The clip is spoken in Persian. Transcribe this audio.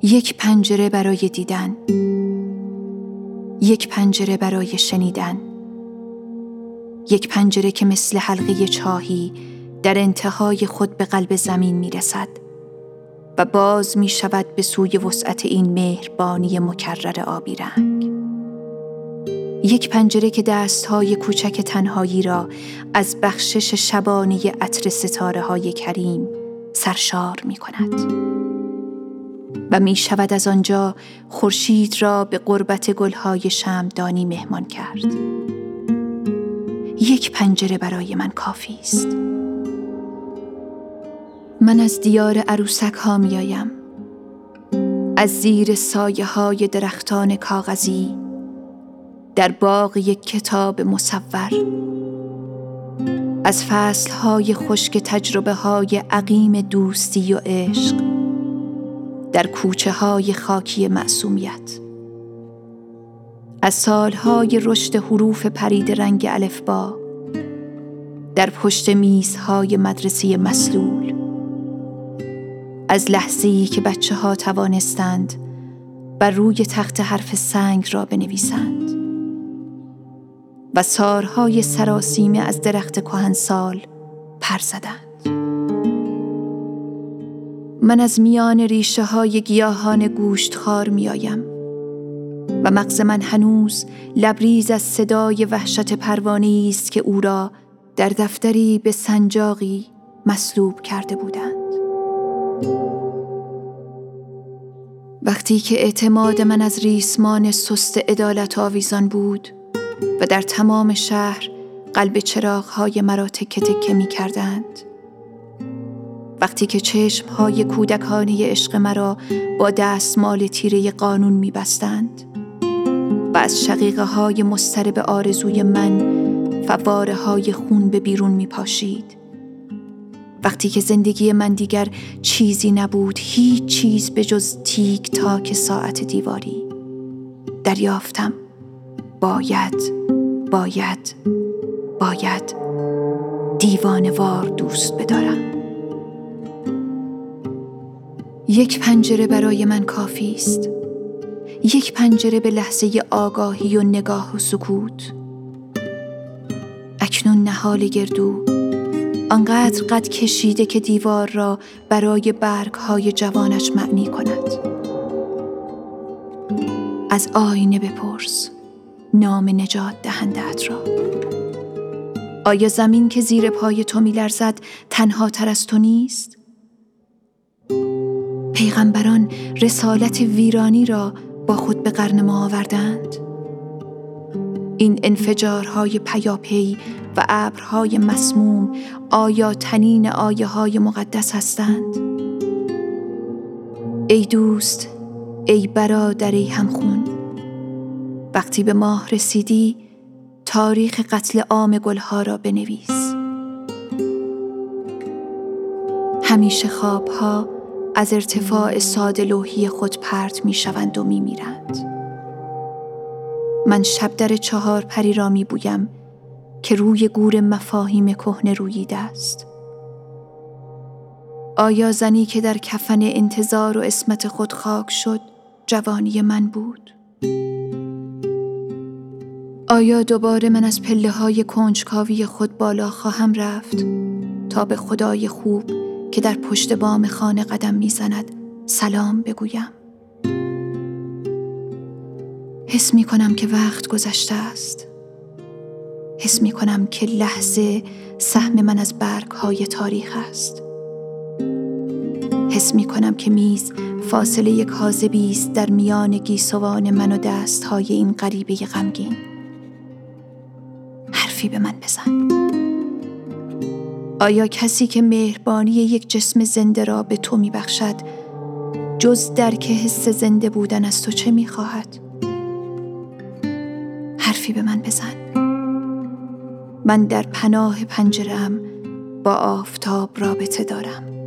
یک پنجره برای دیدن، یک پنجره برای شنیدن، یک پنجره که مثل حلقه چاهی در انتهای خود به قلب زمین می رسد و باز می شود به سوی وسعت این مهربانی مکرر آبی رنگ. یک پنجره که دستهای کوچک تنهایی را از بخشش شبانه عطر ستاره های کریم سرشار می کند و می شود از آنجا خورشید را به قربت گلهای شمعدانی مهمان کرد. یک پنجره برای من کافی است. من از دیار عروسک ها می آیم، از زیر سایه های درختان کاغذی، در باغ یک کتاب مصور، از فصل های خشک تجربه های عقیم دوستی و عشق، در کوچه های خاکی معصومیت، از سالهای رشد حروف پرید رنگ الفبا، در پشت میزهای مدرسه مسلول، از لحظه‌ای که بچه‌ها توانستند بر روی تخت حرف سنگ را بنویسند و سارهای سراسیمه از درخت کهنسال پر زدند. من از میان ریشه های گیاهان گوشتخوار می آیم و مغز من هنوز لبریز از صدای وحشت پروانه‌ای است که او را در دفتری به سنجاقی مصلوب کرده بودند. وقتی که اعتماد من از ریسمان سست عدالت آویزان بود و در تمام شهر قلب چراغ‌های مرا تکه تکه می کردند، وقتی که چشم‌های کودکانه عشق مرا با دستمال تیره قانون می بستند و از شقیقه‌های مضطرب آرزوی من فواره‌های خون به بیرون می پاشید، وقتی که زندگی من دیگر چیزی نبود، هیچ چیز به جز تیک تاک ساعت دیواری، دریافتم باید دیوانه‌وار دوست بدارم. یک پنجره برای من کافی است، یک پنجره به لحظه آگاهی و نگاه و سکوت. اکنون نهال گردو آنقدر قد کشیده که دیوار را برای برگ‌های جوانش معنی کند. از آینه بپرس نام نجات دهنده‌ات را. آیا زمین که زیر پای تو می‌لرزد تنها تر از تو نیست؟ پیغمبران رسالت ویرانی را با خود به قرن ما آوردند. این انفجارهای پیاپی و ابرهای مسموم آیا تنین آیه‌های مقدس هستند؟ ای دوست، ای برادر، ای همخون، وقتی به ماه رسیدی تاریخ قتل عام گلها را بنویس. همیشه خوابها از ارتفاع ساده لوحی خود پرت می شوند و می میرند. من شبدر 4 پری را می بویم که روی گور مفاهیم کهنه روییده است. آیا زنی که در کفن انتظار و عصمت خود خاک شد جوانی من بود؟ آیا دوباره من از پله‌های کنجکاوی خود بالا خواهم رفت تا به خدای خوب که در پشت بام خانه قدم می‌زند سلام بگویم؟ حس می‌کنم که وقت گذشته است. حس می‌کنم که لحظه سهم من از برگ‌های تاریخ است. حس می‌کنم که میز فاصله کاذبی است در میان گیسوان من و دست‌های این غریبه غمگین. حرفی به من بزن. آیا کسی که مهربانی یک جسم زنده را به تو می‌بخشد جز درک حس زنده بودن از تو چه می‌خواهد؟ حرفی به من بزن. من در پناه پنجره‌ام با آفتاب رابطه دارم.